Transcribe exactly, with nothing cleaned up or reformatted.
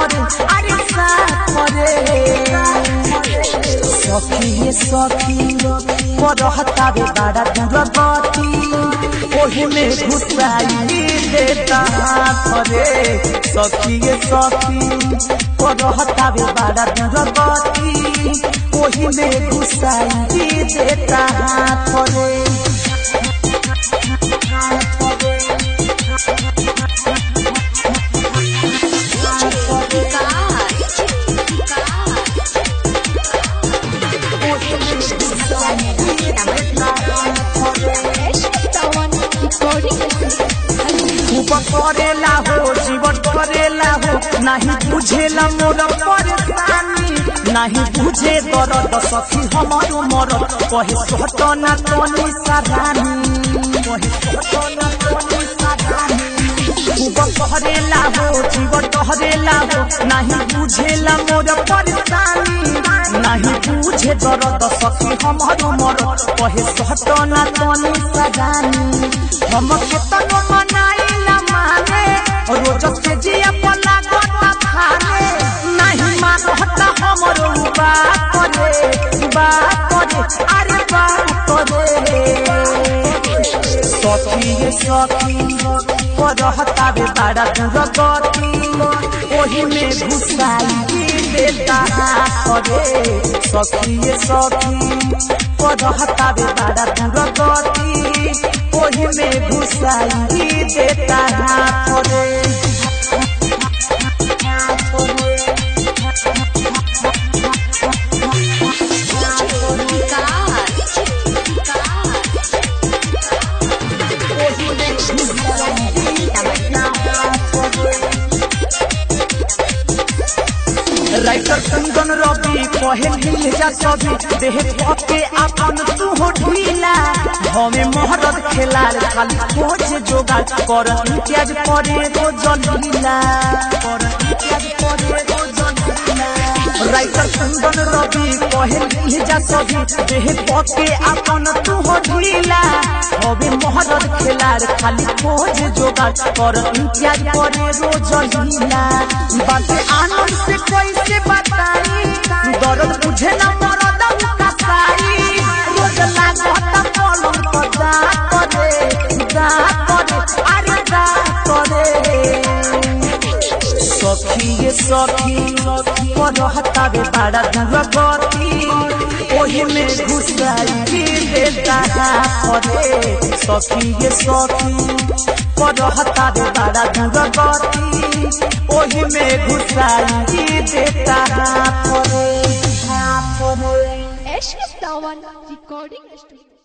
करे अरे साथ करे सखी ये सखी करहता बे बड़ा दूर गति ओही में घुसाई देता करे सखी ये सखी करहता बे बड़ा दूर गति ओही में घुसाई देता करे करेला हो जीवन करेला हो नहीं बुझेला मोर परेशानी नहीं बुझे दर्द सखी हमारो मरद कहे सटना तनी सारानी कहे सटना तनी सारानी करेला हो जीवन करेला हो नहीं बुझेला मोर परेशानी नहीं बुझे दर्द सखी हमारो मरद कहे सटना तनी सारानी हम केतनो मनाइला माने रोज से जिया पला गोता थाने नहीं मानता हमरो बात करे बात करे अरे बात करे सखी ये सखी करहता बे बड़ा दूर गति ओही में घुसाई देता करे सखी ये सखी करहता बे बड़ा दूर गति ओही में घुसाई देता करे राइटर कुंदन रवि कहे ढील जा सभी देह पके अपन तू हो ढीला हमें मोहरत खेलाल खाली खोज जोगाड़ कर इत्याज करे तो जलीला कर इत्याज करे तो जलीला राइटर कुंदन रवि कहे ढील जा सभी देह पके अपन तू हो ढीला हमें मोहरत खेलाल खाली खोज जोगाड़ कर इत्याज करे तो जलीला बातें आनंद से कैसे बताई दर्द बुझे ना मरद का साई रोज लागता पलंग पर जा करे जा करे अरे जा करे सखी ये सखी करहता बे बड़ा दूर गति ओही में घुसाई देता करे सखी ये सखी करहता बे बड़ा दूर गति ओही में घुसाई देता करे Ash Tawan Recording Studio.